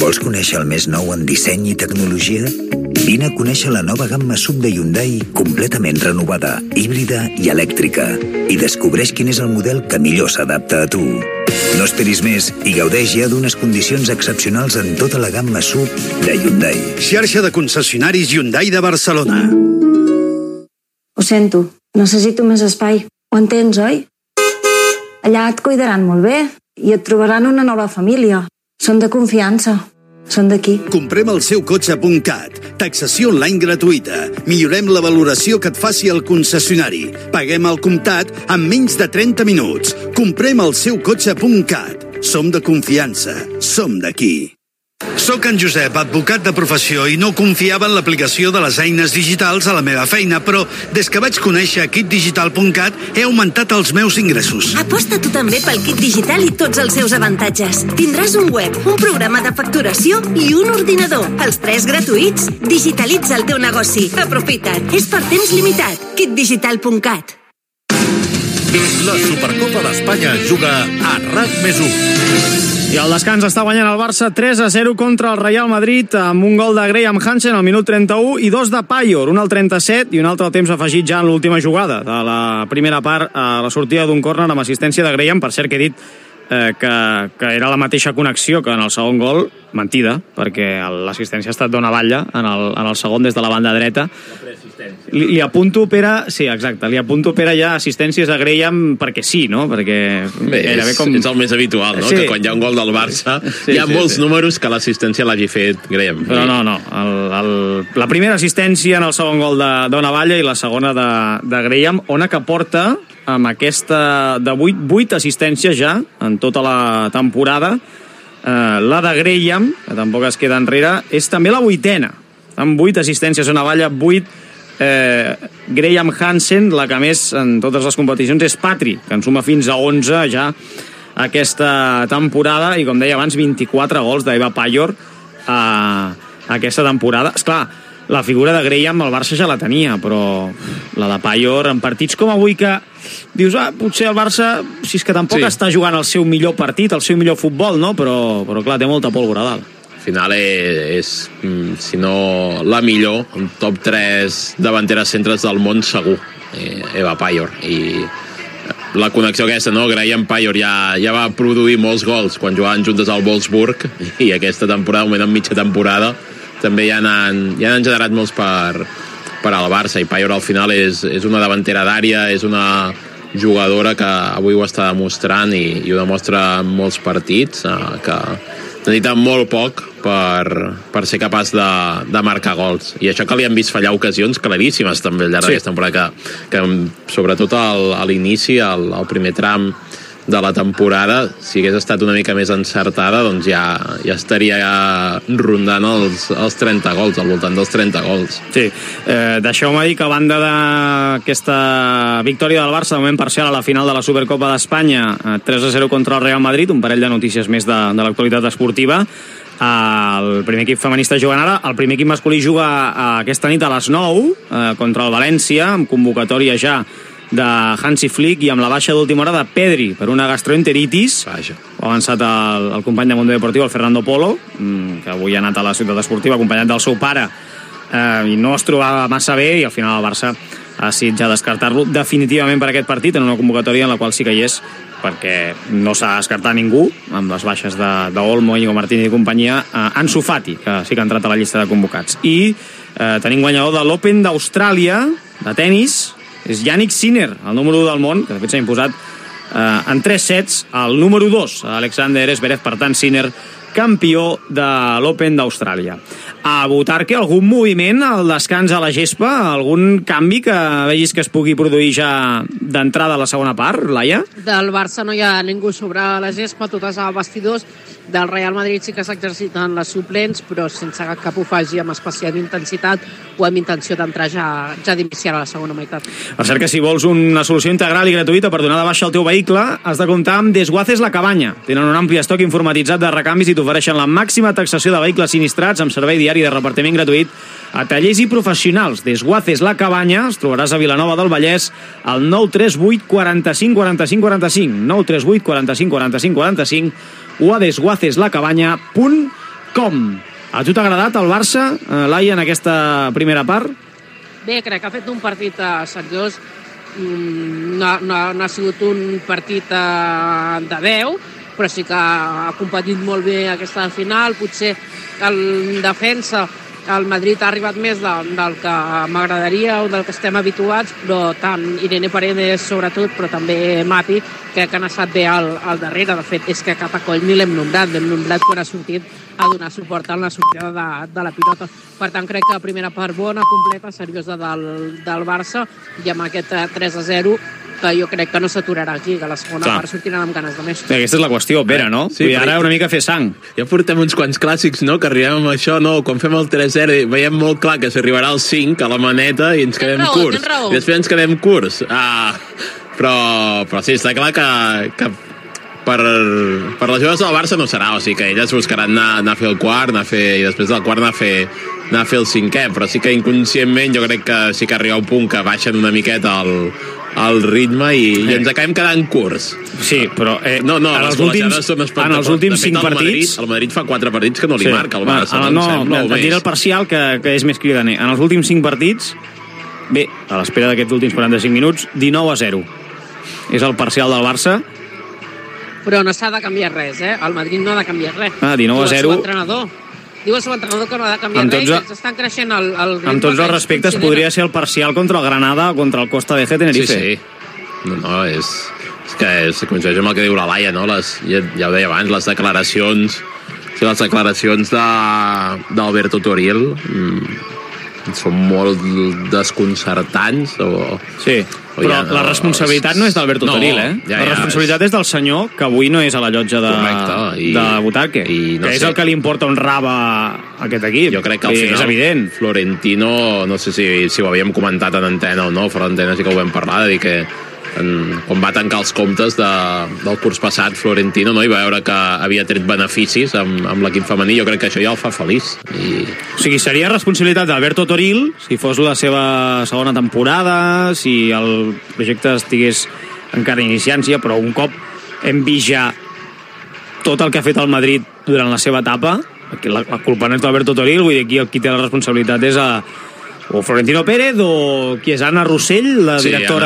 Vols conèixer el més nou en disseny i tecnologia? Vine a conèixer la nova gamma SUV de Hyundai completament renovada, híbrida i elèctrica. I descobreix quin és el model que millor s'adapta a tu. No esperis més i gaudeix ja d'unes condicions excepcionals en tota la gamma SUV de Hyundai. Xarxa de concessionaris Hyundai de Barcelona. Ho sento, necessito més espai. Ho entens, oi? Allà et cuidaran molt bé i et trobaran una nova família. Són de confiança. Són d'aquí. Comprem el seu cotxe.cat. Taxació online gratuïta. Millorem la valoració que et faci el concessionari. Paguem al comptat en menys de 30 minuts. Comprem el seu cotxe.cat. Som de confiança. Som d'aquí. Soc en Josep, advocat de professió, i no confiava en l'aplicació de les eines digitals a la meva feina, però des que vaig conèixer kitdigital.cat he augmentat els meus ingressos. Aposta tu també pel kit digital i tots els seus avantatges. Tindràs un web, un programa de facturació i un ordinador. Els 3 gratuïts. Digitalitza el teu negoci. Aprofita't. És per temps limitat. kitdigital.cat. La Supercopa d'Espanya juga a RAC+1. I al descans està guanyant el Barça 3-0 contra el Real Madrid amb un gol de Graham Hansen al minut 31 i 2 de Payor, un al 37 i un altre al temps afegit ja en l'última jugada de la primera part a la sortida d'un córner amb assistència de Graham. Per cert que he dit que era la mateixa connexió que en el segon gol, mentida, perquè l'assistència ha estat d'una batlla en el segon des de la banda dreta. Li apunto, Pere, sí, exacte, li apunto, Pere, ja assistències a Graham perquè sí, no? Perquè bé, és el més habitual, no? Sí. Que quan hi ha un gol del Barça hi ha molts números que l'assistència l'hagi fet Graham. Però no. La primera assistència en el segon gol d'Ona Valla i la segona de Graham, Ona, que porta amb aquesta de 8 assistències ja en tota la temporada. La de Graham, que tampoc es queda enrere, és també la 8ena, amb 8 assistències Ona Valla, 8 Graham Hansen. La que més en totes les competicions és Patri, que en suma fins a 11 ja aquesta temporada, i com deia abans, 24 gols d'Eva Payor aquesta temporada. Esclar, la figura de Graham el Barça ja la tenia, però la de Payor en partits com avui, que dius, potser el Barça, si és que tampoc està jugant el seu millor partit, el seu millor futbol, no? Però clar, té molta pólvora a dalt. Al final és, si no la millor, un top 3 davanteres centres del món segur, Eva Payor. I la connexió aquesta, no? Graham Payor ja va produir molts gols quan jugaven juntes al Wolfsburg, i aquesta temporada, en mitja temporada, també ja n'han generat molts per al Barça, i Payor al final és una davantera d'àrea, és una jugadora que avui ho està demostrant i ho demostra en molts partits, que necessita molt poc per ser capaç de marcar gols, i això que li han vist fallar ocasions claríssimes també al llarg d'aquesta temporada, que sobretot a l'inici, al primer tram de la temporada, si hagués estat una mica més encertada, doncs ja estaria rondant els 30 gols, al voltant dels 30 gols. Sí, deixeu-me dir que a banda d'aquesta victòria del Barça, de moment parcial a la final de la Supercopa d'Espanya, 3-0 contra el Real Madrid, un parell de notícies més de l'actualitat esportiva. El primer equip feminista jugant ara, el primer equip masculí juga aquesta nit a les 9 contra el València, amb convocatòria ja de Hansi Flick i amb la baixa d'última hora de Pedri per una gastroenteritis. Ha avançat el company de Mundo Deportivo, el Fernando Polo, que avui ha anat a la ciutat esportiva acompanyat del seu pare, i no es trobava massa bé, i al final el Barça ha decidit ja descartar-lo definitivament per aquest partit, en una convocatòria en la qual sí que hi és, perquè no s'ha descartat ningú, amb les baixes d'Olmo, Íñigo Martínez i companyia. Ansu Fati, que sí que ha entrat a la llista de convocats. I tenim guanyador de l'Open d'Austràlia de tennis, és Yannick Sinner, el número 1 del món, que de fet s'ha imposat en 3 sets al número 2, Alexander Zverev. Per tant, Sinner, campió de l'Open d'Austràlia. A Butarque, algun moviment al descans a la gespa? Algun canvi que vegis que es pugui produir ja d'entrada a la segona part, Laia? Del Barça no hi ha ningú sobre la gespa, totes a vestidors. Del Real Madrid sí que s'exerciten les suplents, però sense cap ofegi, amb especial intensitat o amb intenció d'entrar ja d'iniciar a la segona meitat. Per cert que si vols una solució integral i gratuïta per donar de baixa el teu vehicle, has de comptar amb Desguaces La Cabanya. Tenen un ampli estoc informatitzat de recanvis i t'ofereixen la màxima taxació de vehicles sinistrats amb servei diari de repartiment gratuït a tallers i professionals. Desguaces La Cabanya, els trobaràs a Vilanova del Vallès al 938 45 45 45, 938 45 45 45, o a desguaceslacabanya.com. com? A tu t'ha agradat el Barça, Laia, en aquesta primera part? Bé, crec que ha fet un partit seriós. No ha sigut un partit de 10, però sí que ha competit molt bé aquesta final. Potser en defensa el Madrid ha arribat més del que m'agradaria o del que estem habituats, però tant Irene Paredes sobretot, però també Mati, crec que han estat bé al darrere. De fet, és que Catacoll ni l'hem nombrat quan ha sortit a donar suport en la sortida de la pilota. Per tant, crec que la primera part bona, completa, seriosa del Barça, i amb aquest 3-0 que jo crec que no s'aturarà aquí, que la segona part sortiran amb ganes de més. Aquesta és la qüestió, Pere, no? Sí, ara una mica fer sang. Ja portem uns quants clàssics, no?, que arribem amb això, no? Quan fem el 3-0 veiem molt clar que s'arribarà al 5 a la maneta i ens quedem curts. I després ens quedem curts. Però sí, està clar que per les jugadors del Barça no serà, o sigui que elles buscaran anar a fer el quart, i després del quart anar a fer el cinquè, però sí que inconscientment jo crec que sí que arriba un punt que baixen una miqueta el ritme i ens acabem quedant curts. Sí, però en els últims 5 partits... El Madrid fa 4 partits que no li marca el Barça. Et diré el parcial, que és més cridaner. En els últims 5 partits, bé, a l'espera d'aquests últims 45 minuts, 19-0. És el parcial del Barça. Però no s'ha de canviar res, El Madrid no ha de canviar res. 19-0. Diu el seu entrenador que no ha de canviar res, que estan creixent el ritme. Amb tots els respectes, podria ser el parcial contra el Granada o contra el Costa de Tenerife. Sí. No, és que coincideix amb el que diu la Laia, no? Ja ho deia abans, les declaracions d'Alberto Toril són molt desconcertants però la responsabilitat no és d'Alberto Toril, la responsabilitat és del senyor que avui no és a la llotja de Butaque, que és el que li importa un rave a aquest equip. Jo crec que al final és evident. Florentino, no sé si ho havíem comentat en antena o no, fora antena sí que ho vam parlar, de dir que quan va tancar els comptes del curs passat, Florentino, no, i va veure que havia tret beneficis amb l'equip femení. Jo crec que això ja el fa feliç. O sigui, seria responsabilitat d'Alberto Toril si fos la seva segona temporada, si el projecte estigués encara iniciant-se, però un cop hem vist ja tot el que ha fet el Madrid durant la seva etapa, la culpa no és d'Alberto Toril, vull dir, qui té la responsabilitat és o Florentino Pérez o qui és Anna Rossell, la directora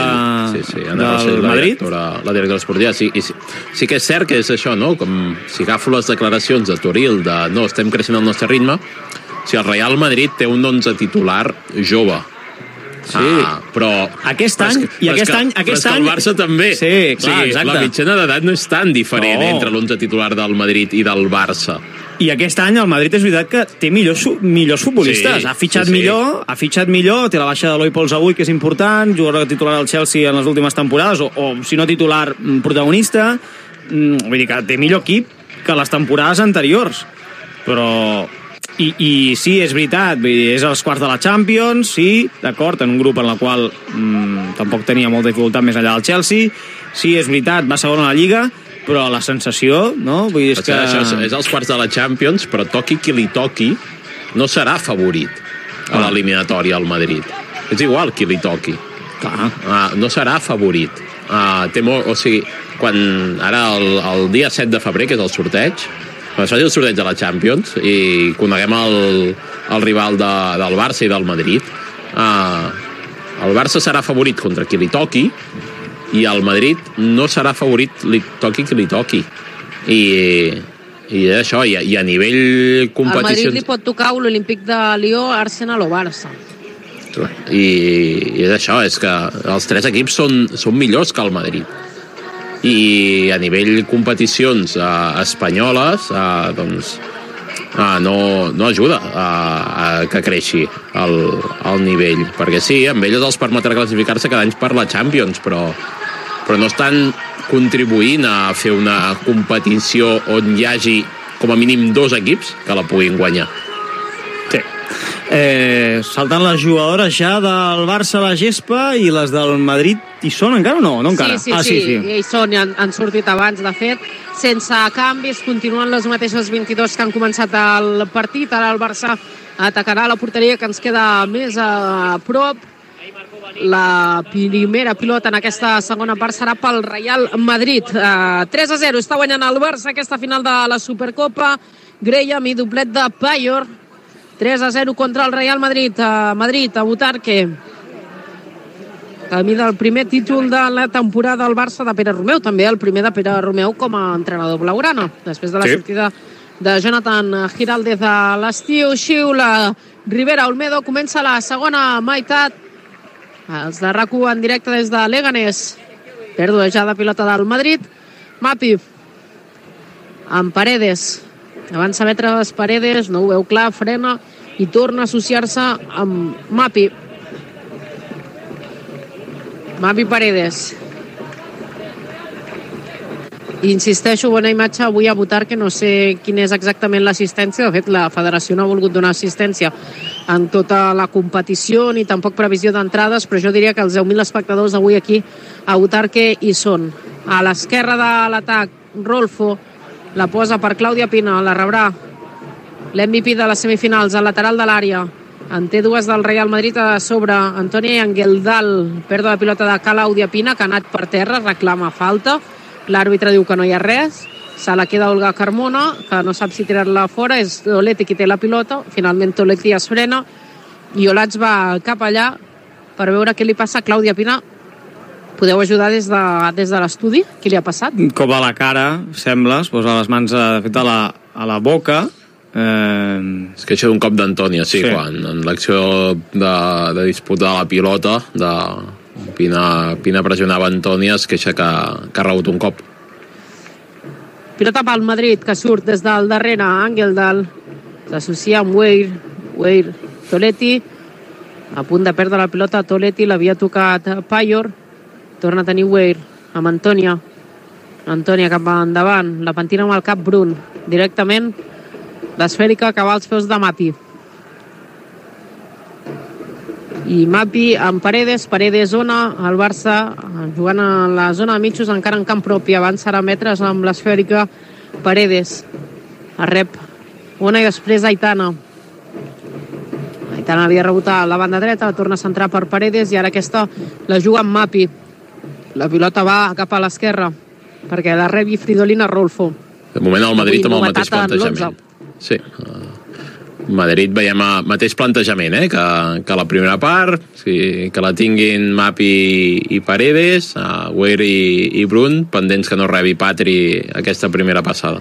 del Madrid. La directora esportiva. Sí que és cert que és això, no? Com si agafo les declaracions de Toril no, estem creixent al nostre ritme, si el Real Madrid té un 11 titular jove. Sí, però aquest any el Barça també. Sí, clar, exacte. La mitjana d'edat no és tan diferent entre l'11 titular del Madrid i del Barça. I aquest any el Madrid és veritat que té millors futbolistes. Ha fitxat millor, té la baixa de Eloi Pols avui, que és important, jugador titular al Chelsea en les últimes temporades, o si no titular, protagonista. Vull dir que té millor equip que les temporades anteriors. Però... I sí, és veritat, vull dir, és als quarts de la Champions, sí, d'acord, en un grup en la qual tampoc tenia molta dificultat més enllà del Chelsea. Sí, és veritat, va segon a la Lliga, però la sensació, no? Vull dir, és que... Això és als quarts de la Champions, però toqui qui li toqui, no serà favorit a l'eliminatòria al Madrid. És igual qui li toqui. No serà favorit. O sigui, ara el dia 7 de febrer, que és el sorteig, quan es faci el sorteig de la Champions i coneguem el rival del Barça i del Madrid, el Barça serà favorit contra qui li toqui i el Madrid no serà favorit li toqui qui li toqui. I això, i a nivell competicions... Al Madrid li pot tocar l'Olímpic de Lió, Arsenal o Barça. I és això, és que els 3 equips són millors que el Madrid. I a nivell competicions espanyoles no ajuda a que creixi el nivell, perquè sí, amb elles els permetrà classificar-se cada any per la Champions, però no estan contribuint a fer una competició on hi hagi com a mínim 2 equips que la puguin guanyar. Sí. Saltant les jugadores ja del Barça a la gespa i les del Madrid hi són encara o no? No encara. Sí. Hi són, han sortit abans, de fet, sense canvis, continuen les mateixes 22 que han començat el partit. Ara el Barça atacarà la porteria que ens queda més a prop. La primera pilota en aquesta segona part serà pel Real Madrid. 3-0 està guanyant el Barça aquesta final de la Supercopa. Graham i doblet de Payor. 3-0 contra el Real Madrid. A Madrid, a Butarque. Camí del primer títol de la temporada al Barça de Pere Romeu, també el primer de Pere Romeu com a entrenador blaugrana, després de la sortida de Jonathan Giraldez a l'estiu. Xiula Rivera Olmedo, comença la segona meitat. Els de RAC1 en directe des de Leganés. Pèrdua ja de pilota del Madrid. Mapi amb Paredes. Avança metres Paredes, no ho veu clar, frena i torna a associar-se amb Mapi. Mapi Paredes. Insisteixo, bona imatge avui a Butarque, no sé quina és exactament l'assistència. De fet, la federació no ha volgut donar assistència en tota la competició, ni tampoc previsió d'entrades, però jo diria que els 10.000 espectadors avui aquí a Butarque hi són. A l'esquerra de l'atac, Rolfo la posa per Clàudia Pina, la rebrà l'MVP de les semifinals, al lateral de l'àrea. En té dues del Real Madrid a sobre. Antònia Angeldal, pèrdua de pilota de Clàudia Pina, que ha anat per terra, reclama falta. L'àrbitre diu que no hi ha res. Se la queda Olga Carmona, que no sap si tirar-la fora. És Toletti qui té la pilota. Finalment Toletti es frena i Olats va cap allà per veure què li passa a Clàudia Pina. Podeu ajudar des de l'estudi? Què li ha passat? Un cop a la cara, sembla, es posa les mans a la boca. És que això d'un cop d'Antònia, sí. Quan en l'acció de disputar la pilota de Pina pressionava Antònia, es queixa que ha rebut un cop. Pilota pel Madrid, que surt des del darrere. Angeldal s'associa amb Weir Toletti, a punt de perdre la pilota. Toletti l'havia tocat Payor, torna a tenir Weir amb Antònia cap endavant, la pentina amb el cap Brun directament. L'esfèrica que va als peus de Mapi. I Mapi amb Paredes zona, el Barça jugant a la zona de mitjos encara en camp propi, avançarà metres amb l'esfèrica. Paredes a rep Ona i després Aitana havia rebut a la banda dreta, la torna a centrar per Paredes i ara aquesta la juga amb Mapi. La pilota va cap a l'esquerra perquè la rebi Fridolina Rolfo. De moment el Madrid amb el mateix plantejament. Sí, Madrid veiem el mateix plantejament que la primera part, que la tinguin Mapi i Paredes, Weir i Brun, pendents que no rebi Patri aquesta primera passada.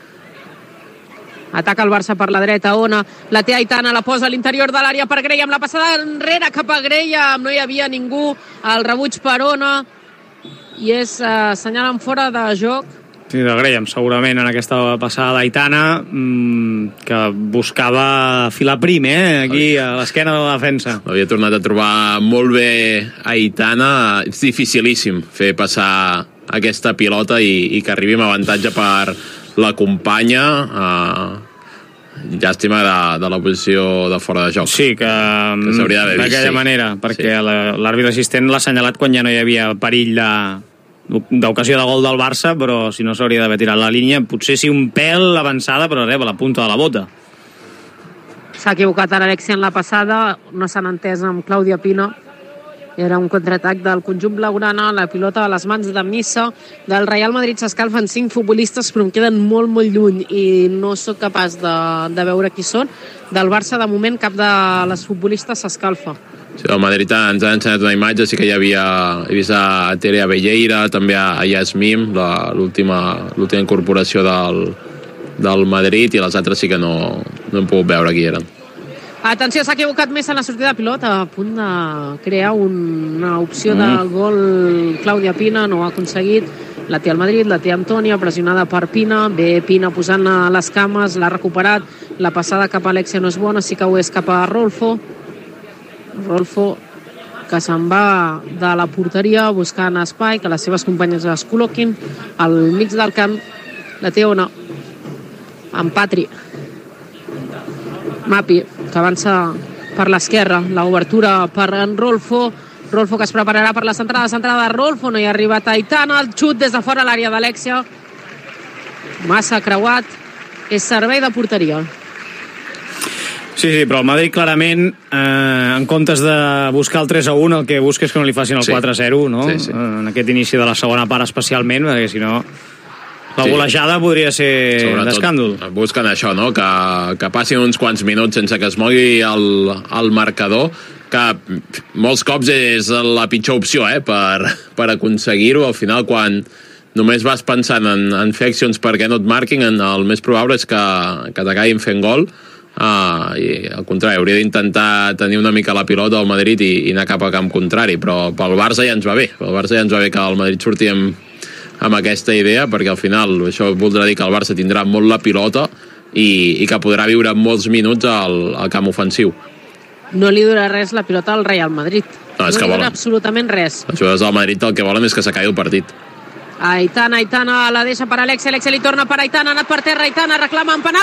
Ataca el Barça per la dreta, Ona la té Aitana, la posa a l'interior de l'àrea per Graham, la passada enrere cap a Graham, no hi havia ningú, el rebuig per Ona i és assenyalant fora de joc. Sí, de Graham, segurament, en aquesta passada d'Aitana, que buscava filar prim, aquí a l'esquena de la defensa. Havia tornat a trobar molt bé Aitana. És dificilíssim fer passar aquesta pilota i que arribi amb avantatge per la companya. Llàstima de la posició de fora de joc. Sí, que s'hauria d'haver vist. D'aquella manera, perquè l'àrbitre assistent l'ha assenyalat quan ja no hi havia perill d'ocasió de gol del Barça, però si no s'hauria d'haver tirat la línia, potser sí un pèl avançada, però a la punta de la bota. S'ha equivocat ara Alexia en la passada, no s'han entès amb Clàudia Pina. Era un contraatac del conjunt blaugrana, la pilota a les mans de Missa. Del Real Madrid s'escalfen 5 futbolistes, però em queden molt, molt lluny i no sóc capaç de veure qui són. Del Barça, de moment, cap de les futbolistes s'escalfa. Sí, el Madrid ens ha ensenyat una imatge, sí que he vist a Tere Abelleira, també a Yasmim, l'última incorporació del Madrid, i les altres sí que no hem pogut veure qui eren. Atenció, s'ha equivocat més en la sortida de pilota, a punt de crear una opció del gol. Clàudia Pina no ho ha aconseguit, la té el Madrid, la té Antònia, pressionada per Pina, ve Pina posant les cames, l'ha recuperat, la passada cap a Alexia no és bona, sí que ho és cap a Rolfo, que se'n va de la porteria buscant espai, que les seves companyes es col·loquin al mig del camp. La té Ona amb Patri. Mapi, que avança per l'esquerra, l'obertura per en Rolfo que es prepararà per la centrada, Rolfo, no hi ha arribat Aitana, el xut des de fora a l'àrea d'Alexia, massa creuat, és servei de porteria. Sí, però el Madrid clarament, en comptes de buscar el 3-1, el que busca és que no li facin el 4-0, no? Sí. En aquest inici de la segona part especialment, perquè si no La golejada podria ser d'escàndol. Busquen això, no? Que passin uns quants minuts sense que es mogui el marcador, que molts cops és la pitjor opció per aconseguir-ho. Al final, quan només vas pensant en fer accions perquè no et marquin, el més probable és que t'acabin fent gol. I al contrari, hauria d'intentar tenir una mica la pilota al Madrid i anar cap a camp contrari, però pel Barça ja ens va bé. Pel Barça ja ens va bé que el Madrid surti amb aquesta idea, perquè al final això voldrà dir que el Barça tindrà molt la pilota i que podrà viure molts minuts al camp ofensiu. No li dura res la pilota al Real Madrid. No li dura absolutament res. Els jugadors del Madrid el que volen és que s'acabi el partit. Aitana la deixa per Alexia li torna per Aitana, ha anat per terra, Aitana reclama en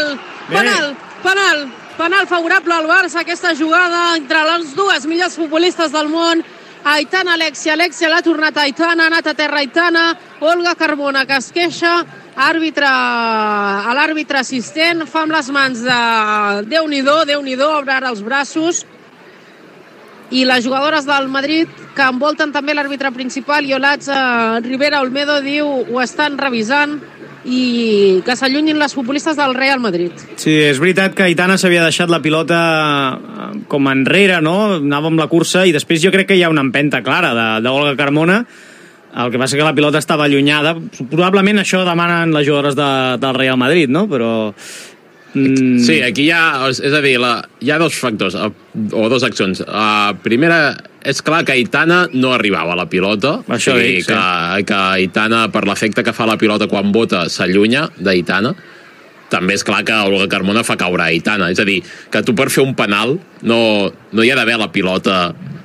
penal favorable al Barça, aquesta jugada entre les dues millors futbolistes del món. Aitana, Alexia l'ha tornat a Aitana, ha anat a terra Aitana, Olga Carmona que es queixa, l'àrbitre assistent fa amb les mans de Déu-n'hi-do, obre ara els braços, i les jugadores del Madrid que envolten també l'àrbitre principal, Iolatz Rivera Olmedo, diu ho estan revisant i que s'allunyin les futbolistes del Real Madrid. Sí, és veritat que Aitana s'havia deixat la pilota com enrere, no? Anava amb la cursa i després jo crec que hi ha una empenta clara d'Olga Carmona. El que passa que la pilota estava allunyada. Probablement això demanen les jugadores del Real Madrid, no? Però... Sí, aquí hi ha... És a dir, hi ha dos factors, o dos accions. Primera, és clar que Aitana no arribava a la pilota. Això dic, sí. Que Aitana, per l'efecte que fa la pilota quan bota, s'allunya d'Aitana. També és clar que Olga Carmona fa caure Aitana. És a dir, que tu per fer un penal no hi ha d'haver la pilota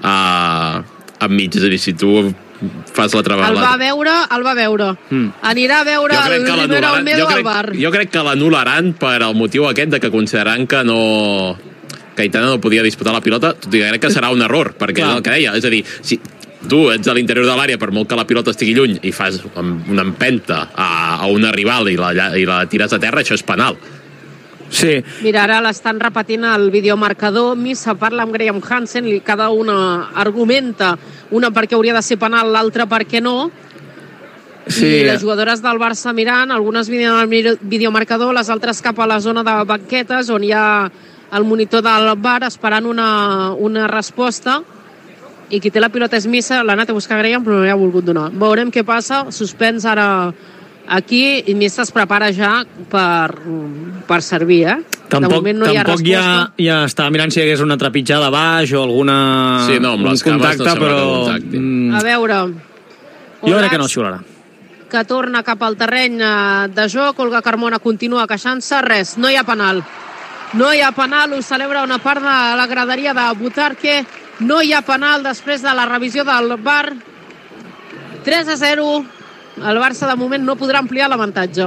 enmig. És a dir, si tu fas l'altra vegada... El va veure. Anirà a veure el Rivera Olmedo al bar. Jo crec que l'anul·laran per el motiu aquest de que consideraran que Aitana no podia disputar la pilota. Tot i que crec que serà un error, perquè és el que deia. És a dir, si tu ets a l'interior de l'àrea, per molt que la pilota estigui lluny, i fas una empenta a una rival i la tires a terra, això és penal. Sí. Mira, ara l'estan repetint el videomarcador. Missa parla amb Graham Hansen, cada una argumenta, una perquè hauria de ser penal, l'altra perquè no. Sí. I les jugadores del Barça mirant, algunes miren el videomarcador, les altres cap a la zona de banquetes, on hi ha el monitor del bar esperant una resposta, i qui té la pilota és Missa, l'ha anat a buscar Graham però no li ha volgut donar. Veurem què passa, suspens ara aquí, i Missa es prepara ja per servir, Tampoc ja estava mirant si hi hagués una trepitjada baix o alguna... Sí, no, amb les cames no sembla que contacti. A veure... Jo crec que no xiularà. Que torna cap al terreny de joc, Olga Carmona continua queixant-se, res, no hi ha penal. No hi ha penal, ho celebra una part de la graderia de Butarque, no hi ha penal després de la revisió del VAR. 3-0, el Barça de moment no podrà ampliar l'avantatge.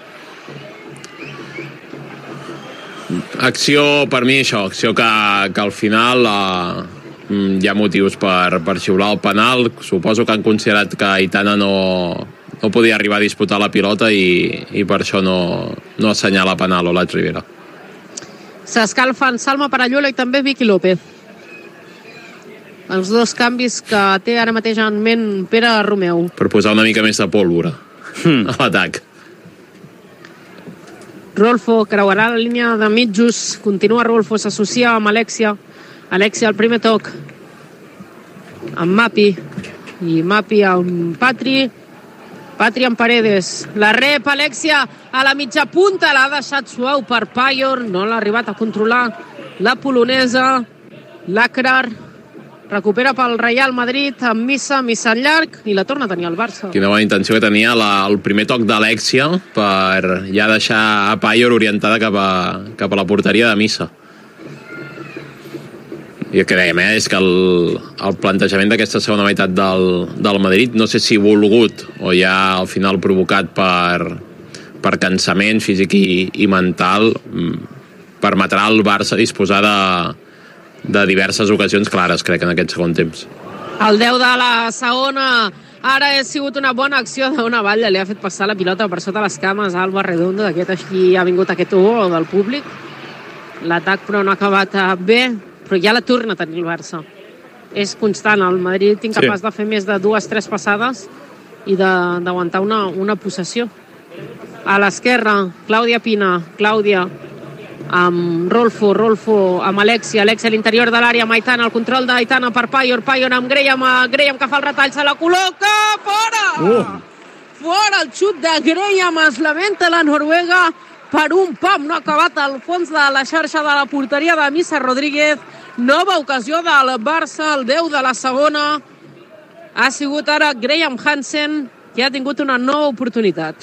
Acció, per mi, això, acció que al final hi ha motius per xiular el penal. Suposo que han considerat que Aitana no podia arribar a disputar la pilota i per això no assenyala penal Iolatz Rivera. S'escalfen Salma Paralluelo i també Vicky López. Els dos canvis que té ara mateix en ment Pere Romeu. Per posar una mica més de pólvora a l'atac. Rolfo creuarà la línia de mitjos. Continua Rolfo, s'associa amb Alexia. Alexia al primer toc. Amb Mapi. I Mapi amb Patri. Patri amb Paredes. La rep Alexia a la mitja punta. L'ha deixat suau per Payor. No l'ha arribat a controlar la polonesa. L'Akrar recupera pel Real Madrid amb Missa en llarg i la torna a tenir el Barça. Quina bona intenció que tenia el primer toc d'Alexia per ja deixar a Payor orientada cap a la porteria de Missa. I el que dèiem, és que el plantejament d'aquesta segona meitat del Madrid, no sé si volgut o ja al final provocat per cansament físic i mental, permetrà al Barça disposar de diverses ocasions clares, crec, en aquest segon temps. El 10 de la segona. Ara ha sigut una bona acció d'una Batlle. Li ha fet passar la pilota per sota les cames a Alba Redondo. D'aquest així ha vingut aquest o del públic. L'atac però no ha acabat bé, però ja la torna a tenir el Barça. És constant. El Madrid incapaç de fer més de 2-3 passades i d'aguantar una possessió. A l'esquerra, Clàudia Pina. Clàudia amb Rolfo amb Alexia a l'interior de l'àrea, amb Aitana, el control d'Aitana per Payor amb Graham que fa el retall, se la col·loca, fora! Fora el xut de Graham, es lamenta la noruega per un pam, no ha acabat al fons de la xarxa de la porteria de Missa Rodríguez. Nova ocasió del Barça, el 10 de la segona. Ha sigut ara Graham Hansen, que ha tingut una nova oportunitat.